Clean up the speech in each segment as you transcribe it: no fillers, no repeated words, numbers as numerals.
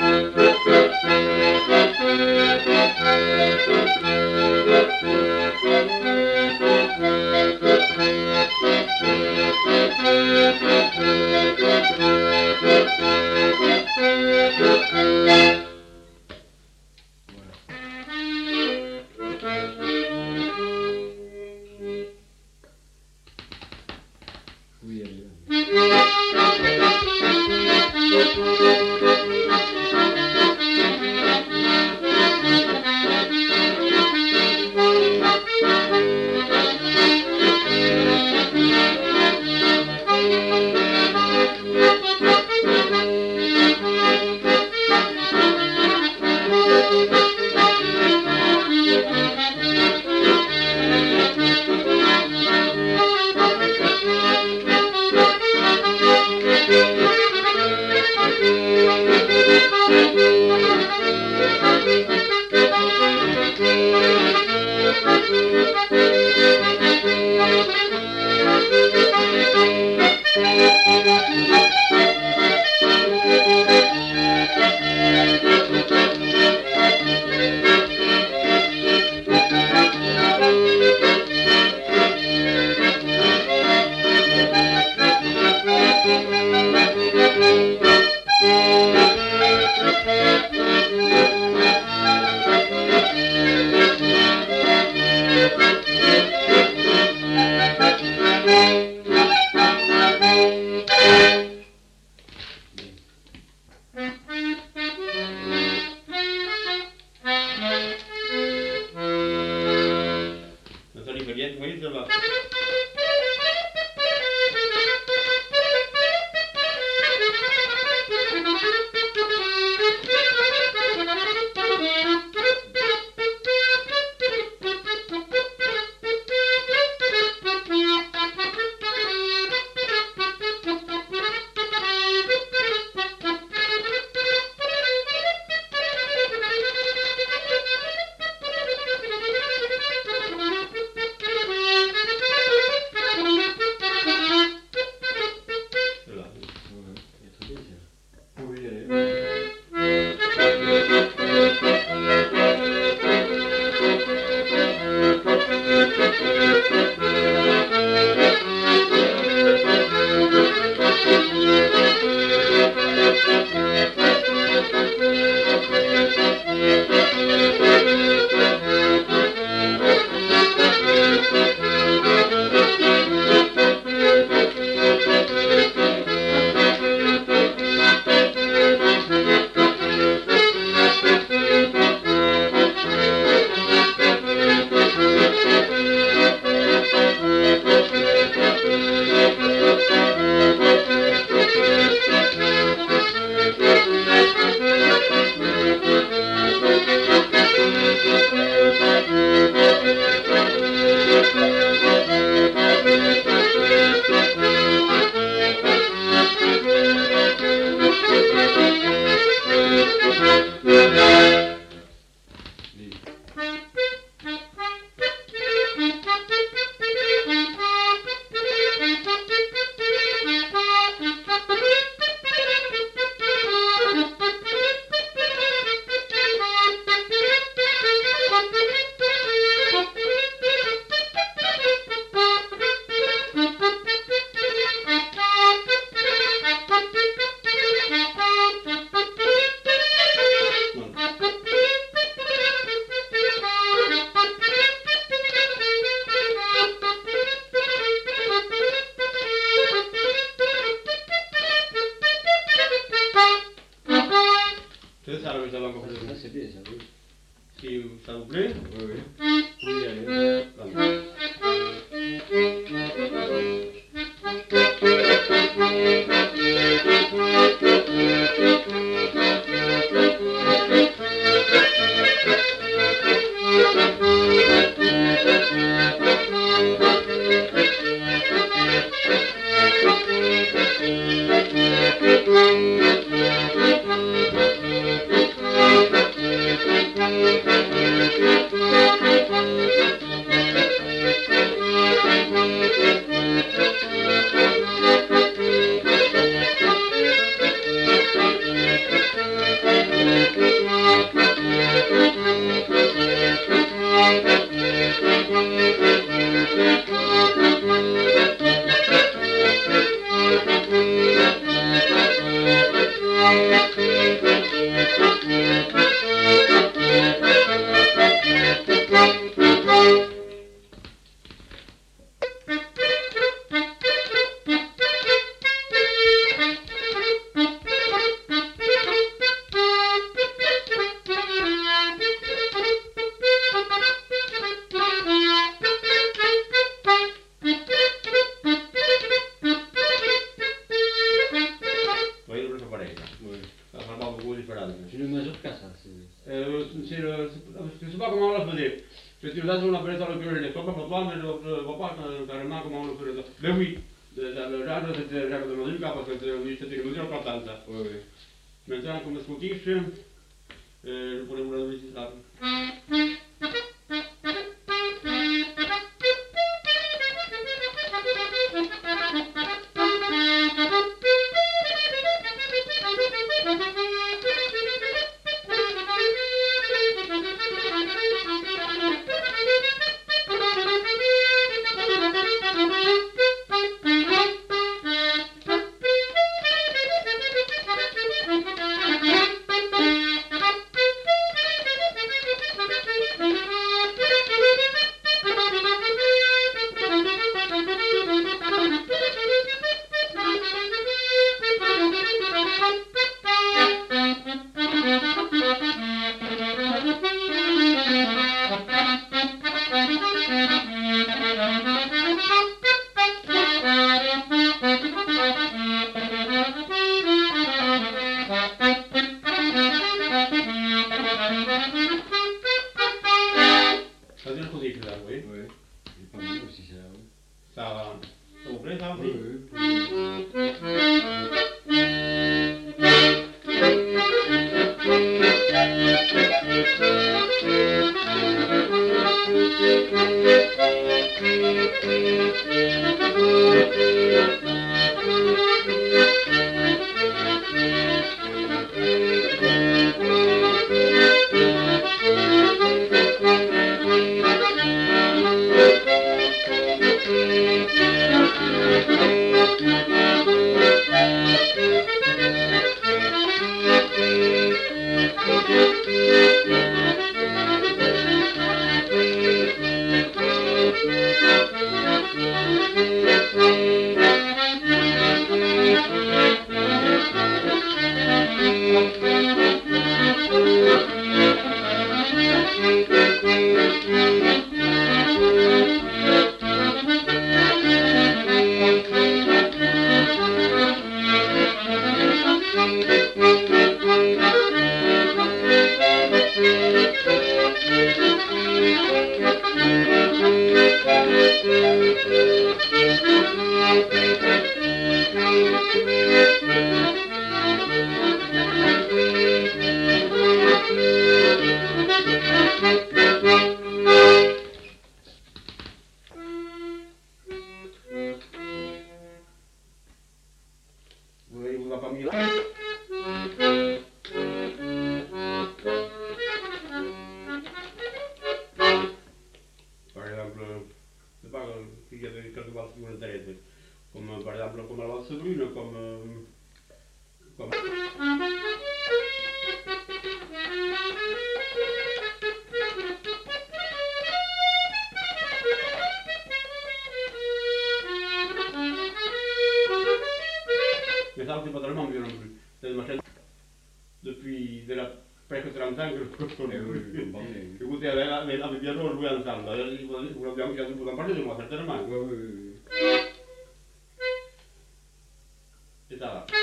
Oui, allez. Nathalie, oui, ça va. Oui, allez. Ça va encore plus. Ça, c'est bien, ça, oui. Si ça vous plaît. Oui, oui. Oui, allez. Thank you. C'est le major Cassa. Je sais pas comment on le faisait. Là, on appelait ça le ukulélé. Je ne sais pas pourquoi, mais je ne vois pas carrément comment on le faisait. Mais oui, le genre, c'était le genre de musique, parce que c'était une musique importante. Oui, oui. Maintenant, comme spotif, je pourrais vous la donner ici. Ça dure così, là, oui. Oui. J'ai pas mal aussi ça. Oui. Ça vous plaît, ça Oui, aussi? oui. Oui, vous a pas mis là. Par exemple, je sais pas s'il y a quelques valses qui vous intéressent, comme par exemple comme la valse brune, comme mais ça, c'est pas tellement mieux non plus. C'est une machine depuis presque 30 ans que je connais. Écoutez, avec Biagio, on jouait ensemble. Vous en parlez de moi, certainement. Oui, oui, oui. Et ça va.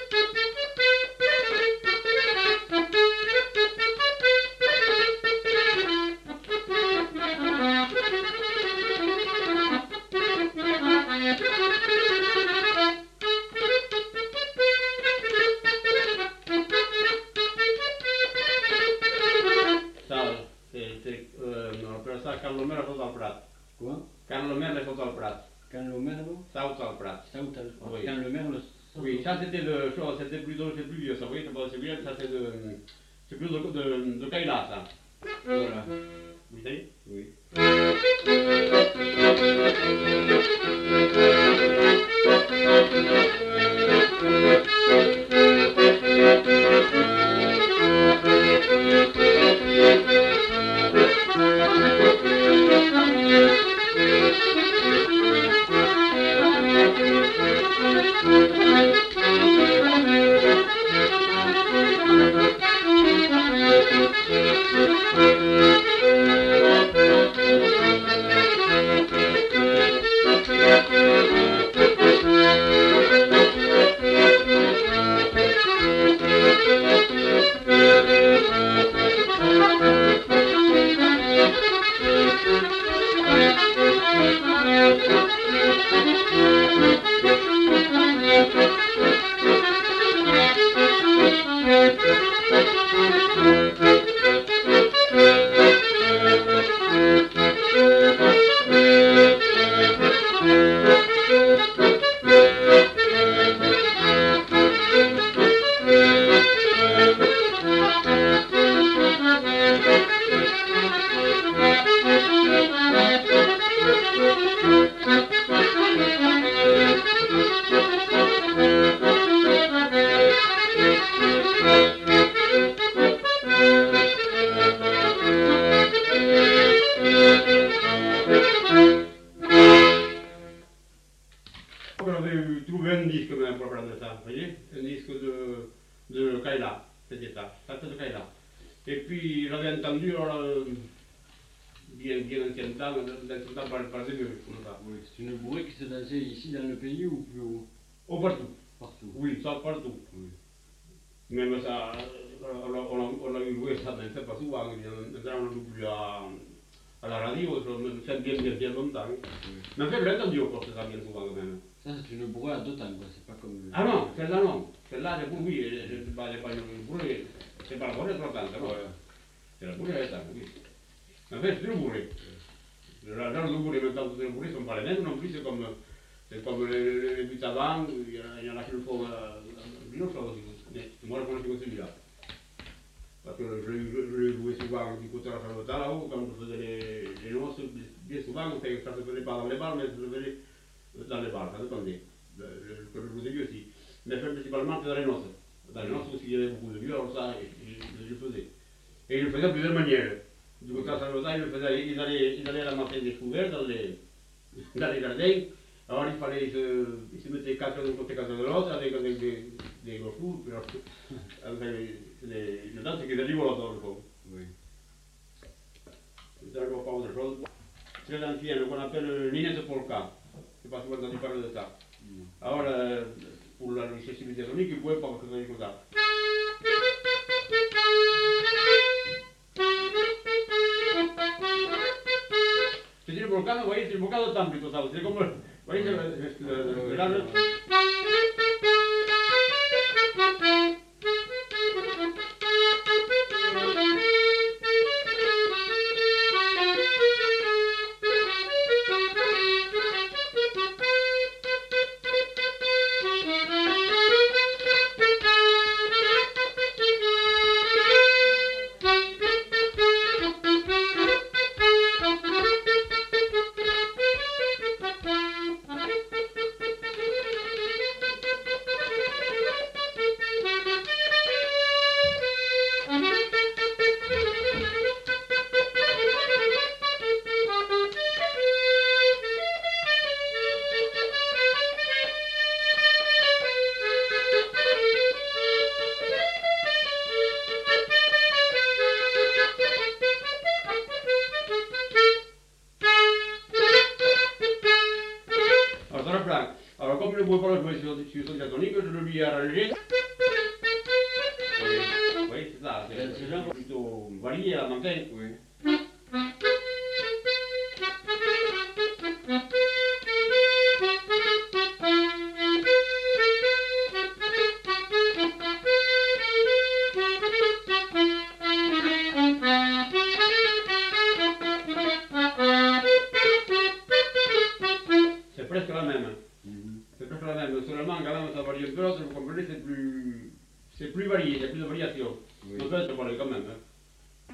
On appelle ça quand le maire saute dans le plat. Quoi? Quand le maire saute dans le plat. Quand le maire Saute dans le plat. saute, Oui. quand le maire le Oui, ça c'était le chose, c'était plutôt, c'est plus vieux, ça, vous voyez, c'est bien, ça c'est plus de Kaila, ça. Voilà. Vous savez? Oui. J'avais trouvé un disque même pour prendre ça, vous voyez, un disque de Kaila, c'était ça, ça c'est de Kaila. Et puis j'avais entendu, bien ancien temps, par des gueules, comme ça. Oui, c'est une bourrée qui se dansait ici dans le pays ou plus haut? Oh, partout. Partout. Oui, ça partout. Oui. Même ça, on a eu joué ça, mais c'est pas souvent, on a plus à la radio, c'est bien longtemps. Oui. Mais en fait, je l'ai entendu encore, ça bien souvent quand même. Ça, c'est une bourrée à deux temps, quoi. C'est pas comme. Ah non, celle-là non. Celle-là, oui, c'est pas une bourrée. C'est pas la bourrée de la plante, non. C'est la bourrée à l'état, oui. En fait, c'est une bourrée. Là, le bourrée, maintenant, toutes les bourrées ne sont pas les mêmes non plus, c'est comme les buts avant, il y en a qui le font bien autre chose aussi. Mais moi, je connais que celui-là. Parce que je l'ai joué souvent du côté de la Charlotte là-haut, quand je faisais les noces, bien souvent, ça ne se faisait pas dans les balles, mais ça se faisait dans les balles, ça dépendait. Que je vous ai dit aussi. Mais principalement dans les noces. Dans les noces aussi, il y avait beaucoup de vieux, alors ça, je le faisais. Et il le faisait de plusieurs manières. Du côté de la Charlotte, il allait ramasser des couverts dans les jardins. Alors il fallait, il se mettait quatre d'un côté, quatre de l'autre, avec des gros fous, le temps c'est qu'ils arrivent dans le fond. Oui. C'est encore pas autre chose. Très ancienne, qu'on appelle Ninette Polka. Je ne sais pas si vous avez entendu parler de ça. Alors, pour la sensibilité sonique, il ne pouvait pas faire ça comme ça. C'est une polka, mais vous voyez, c'est une polka de temps plutôt ça. C'est comme, vous voyez, là, alors comme je ne pouvais pas le jouer sur son diatonique, je le lui ai arrangé. Oui, c'est ça, c'est genre plutôt varié à la matin. Oui. C'est presque la même. C'est presque la même, seulement quand même ça varie un peu, vous comprenez, c'est plus varié, il y a plus de variation. Oui. Donc là, je parlais quand même. Hein.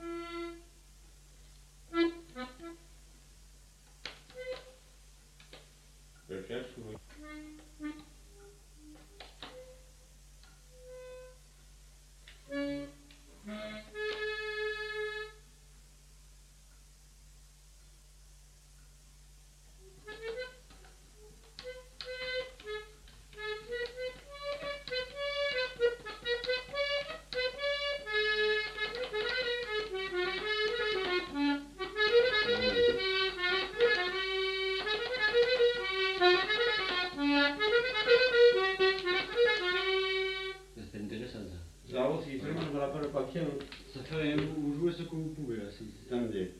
Je cherche, oui. C'est intéressant ça. Ça aussi, seulement je ne me rappelle pas bien. Ça fait rien, vous jouez ce que vous pouvez là. Attendez.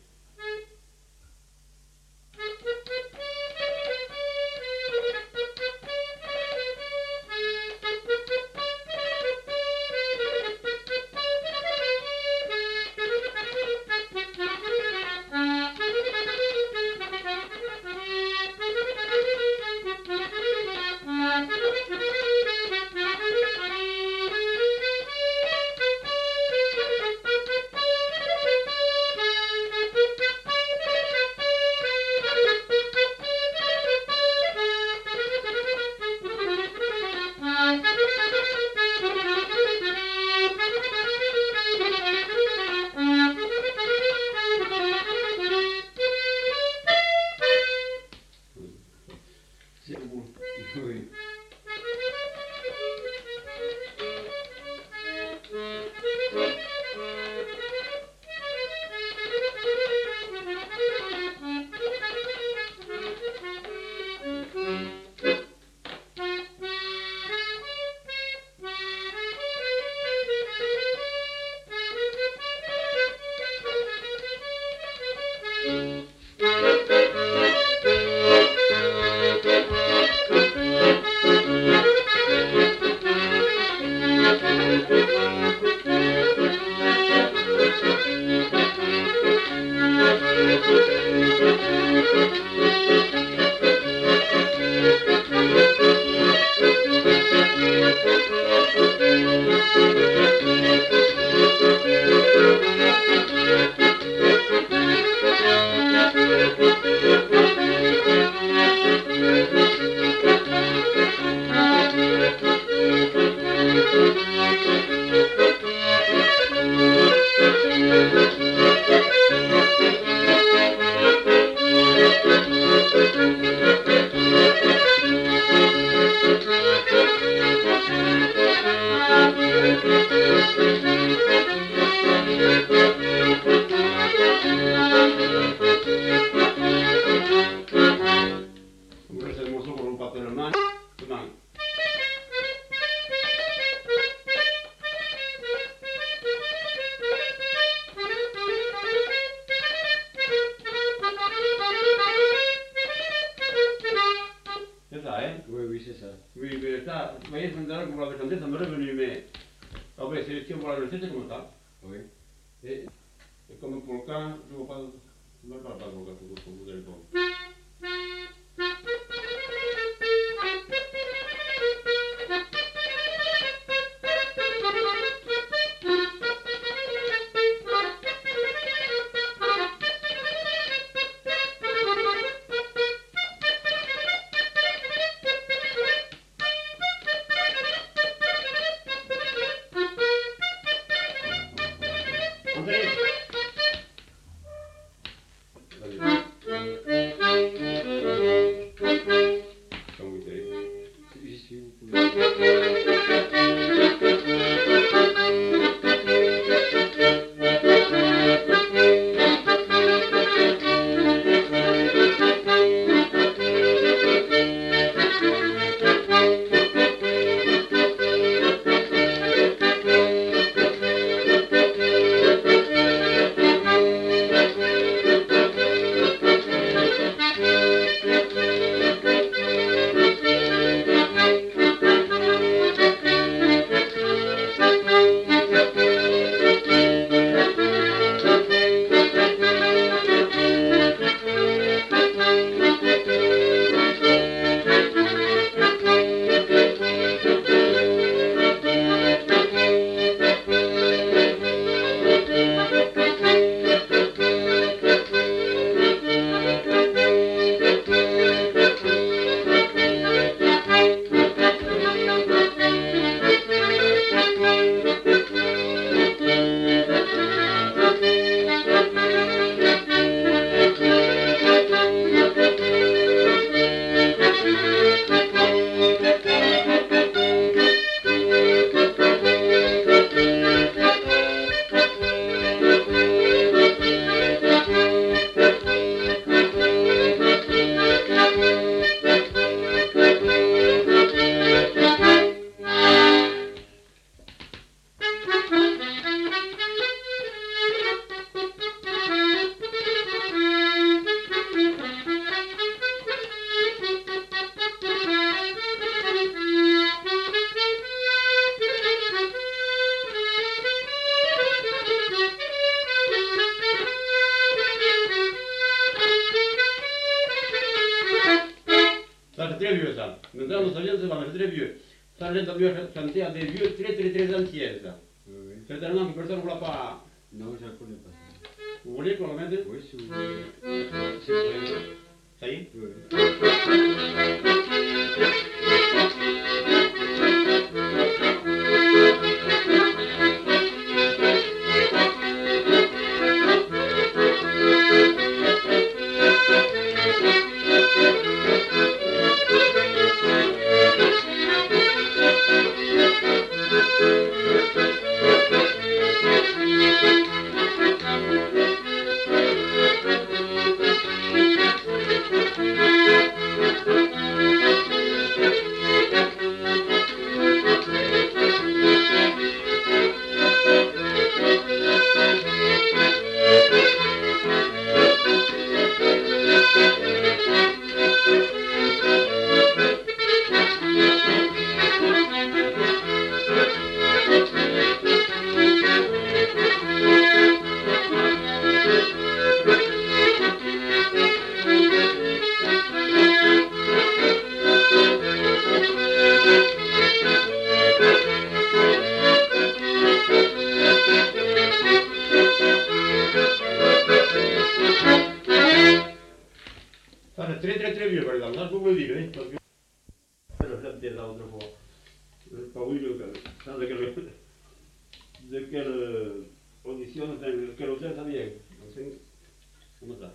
ça, vous voyez, maintenant que vous l'avez chanté, ça m'est revenu, mais ah ben, si on voit la recette, c'est comme ça. Oui. Et comme pour le cas, je ne vois pas, je ne parle pas pour le cas, pour vous allez prendre. J'y suis, vous pouvez. Ça c'est très vieux ça. Maintenant, ça vient de c'est très vieux. Ça j'ai mieux chanté à des vieux très anciens ça. Oui, oui. Certainement que personne ne l'a pas. Non, je ne la connais pas. Ça. Vous voulez qu'on le mette? Oui, si vous voulez. C'est vrai. Ça y est? Oui. Ça c'est très vieux par exemple, ça je peux vous le dire. Hein, parce que je l'ai chanté là autrefois. Je ne sais pas où je le ça de quelle audition, de quel auteur ça vient. C'est comme ça.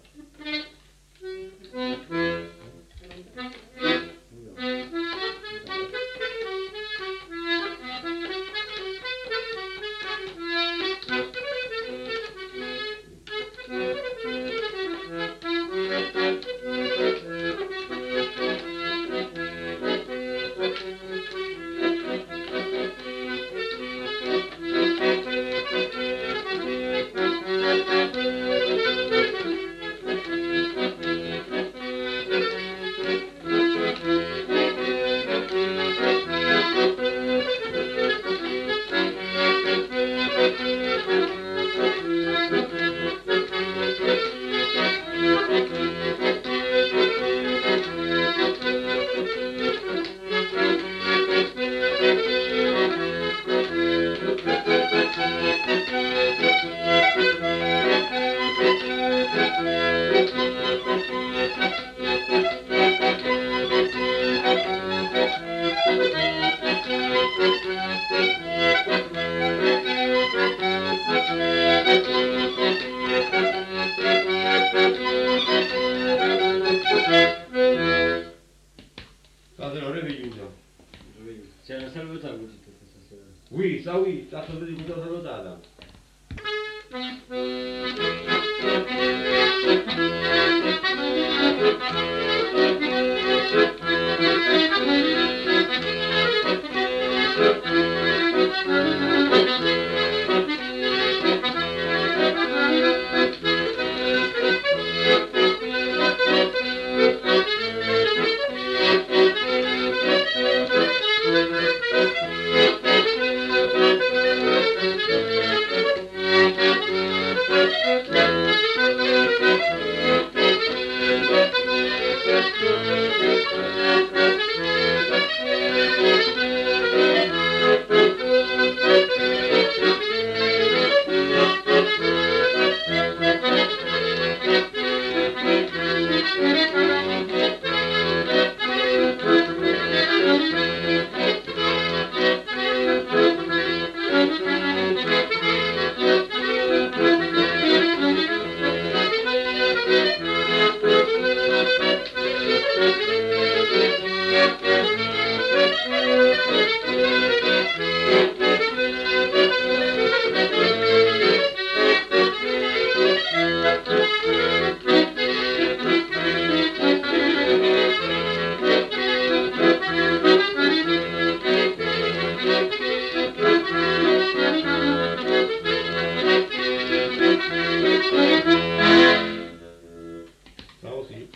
Ça aussi.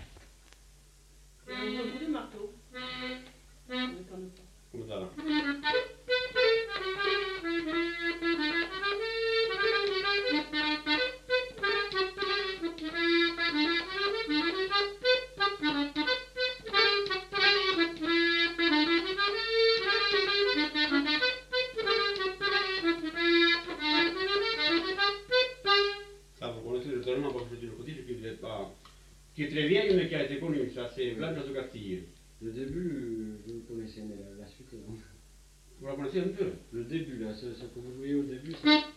On a beaucoup de marteau. On m'étonne pas. Comme ça là. Ça, vous connaissez le tournant parce que je dis le côté qui est très vieille mais qui a été connue, ça c'est Blanche de Castille. Le début, je le connaissais, mais la suite, non. Vous la connaissez un peu? Le début, là, ce que vous jouez au début, ça.